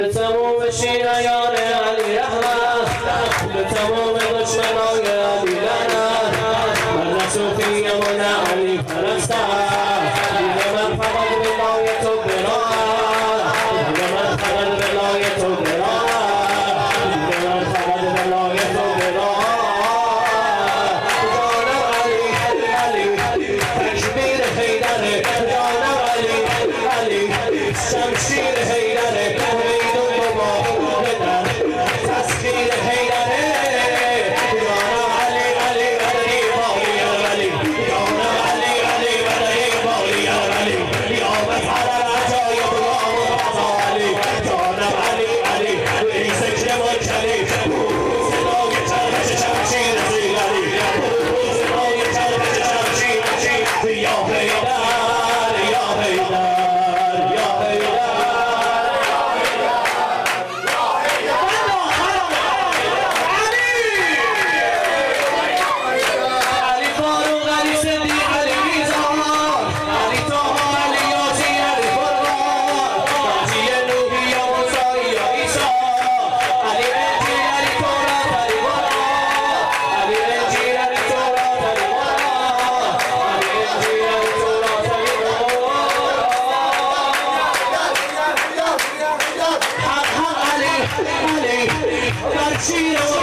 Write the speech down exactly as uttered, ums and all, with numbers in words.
تمام شیعیان علی رحمت به تمام دشمنان علی لعنت من نه صوفیم و نه علی پرستم دیگه من فقط ولایت و برام دیگه من فقط ولایت و برام دیگه من فقط ولایت و برام جانم علی علی تکبیر حیدره جانم علی علی شمشیر حیدره تسخیر حیدره جانم علی علی علی باقی یا علی جانم علی علی علی باقی یا علی یا مظهر العجایب یا مقتضی علی جانم علی علی ای ذکر منکری صدای چرخش شمشیر زیگری صدای چرخش شمشیر یا حیدر یا حیدر Cheetos!